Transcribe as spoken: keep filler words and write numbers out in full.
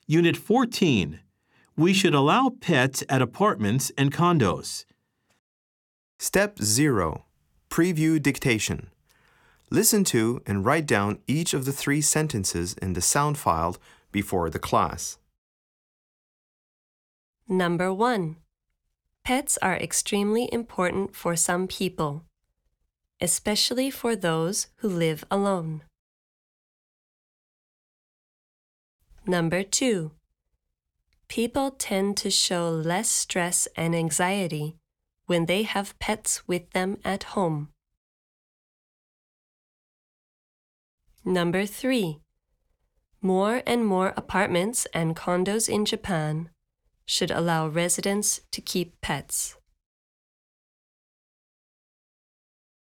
Unit fourteen. We should allow pets at apartments and condos. Step zero. Preview dictation. Listen to and write down each of the three sentences in the sound file before the class. Number one. Pets are extremely important for some people, especially for those who live alone. Number two. People tend to show less stress and anxiety when they have pets with them at home. Number three. More and more apartments and condos in Japan should allow residents to keep pets.